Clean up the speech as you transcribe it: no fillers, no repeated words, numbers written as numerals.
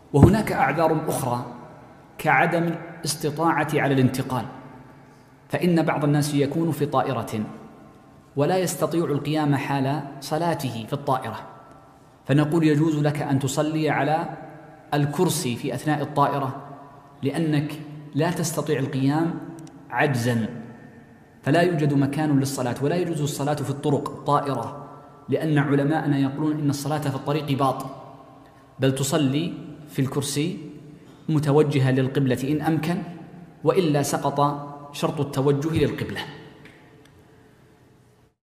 وهناك أعذار أخرى كعدم الاستطاعة على الانتقال، فإن بعض الناس يكون في طائرة ولا يستطيع القيام حال صلاته في الطائرة، فنقول يجوز لك أن تصلي على الكرسي في أثناء الطائرة لأنك لا تستطيع القيام عجزاً، فلا يوجد مكان للصلاة، ولا يجوز الصلاة في الطرق الطائرة، لأن علماءنا يقولون إن الصلاة في الطريق باطل، بل تصلي في الكرسي متوجهة للقبلة إن أمكن، وإلا سقط شرط التوجه للقبلة.